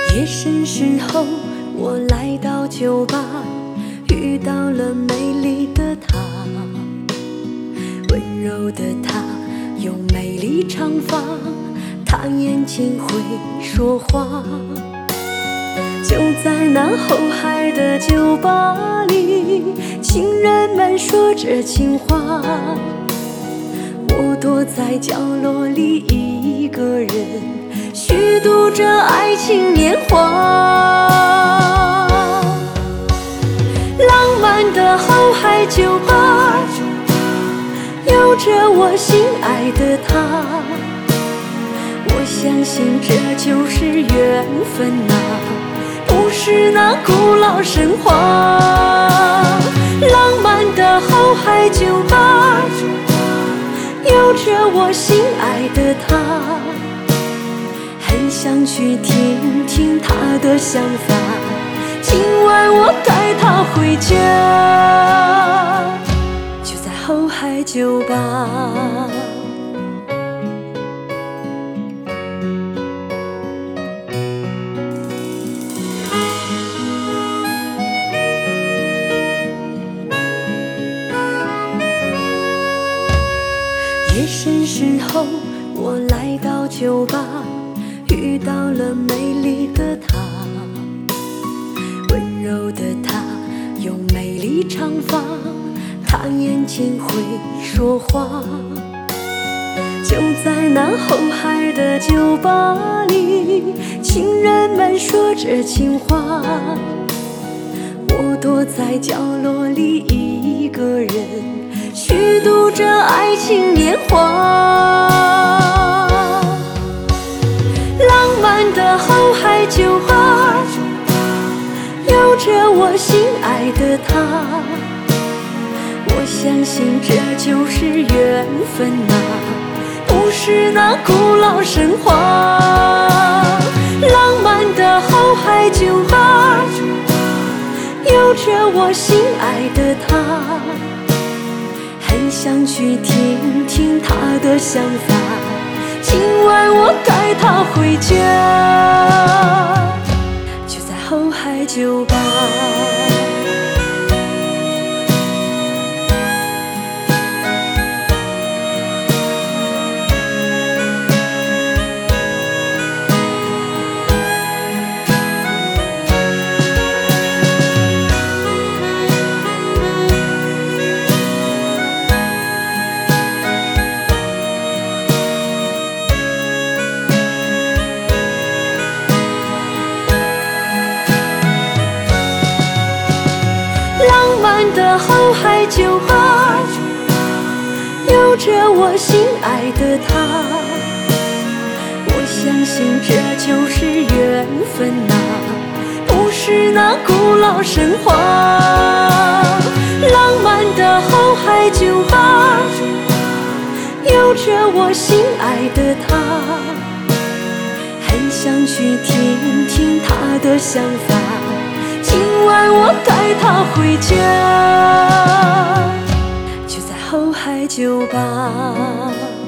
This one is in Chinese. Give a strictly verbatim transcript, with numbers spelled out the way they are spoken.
夜深时候，我来到酒吧，遇到了美丽的她，温柔的她有美丽长发，她眼睛会说话。就在那后海的酒吧里，情人们说着情话，我躲在角落里一个人虚度着爱情年华。浪漫的后海酒吧，有着我心爱的他，我相信这就是缘分啊，不是那古老神话。浪漫的后海酒吧，有着我心爱的他，很想去听听他的想法，今晚我带他回家，就在后海酒吧。夜深时候，我来到酒吧，遇到了美丽的她，温柔的她有美丽长发，她眼睛会说话。就在那后海的酒吧里，情人们说着情话，我躲在角落里一个人虚度着爱情年华。浪漫的后海酒吧，有着我心爱的他，我相信这就是缘分啊，不是那古老神话。浪漫的后海酒吧，有着我心爱的他，很想去听听他的想法，今晚我带他回家，就在后海酒吧。浪漫的后海酒吧，有着我心爱的他，我相信这就是缘分啊，不是那古老神话。浪漫的后海酒吧，有着我心爱的他，很想去听听他的想法，今晚我带他回家，就在后海酒吧。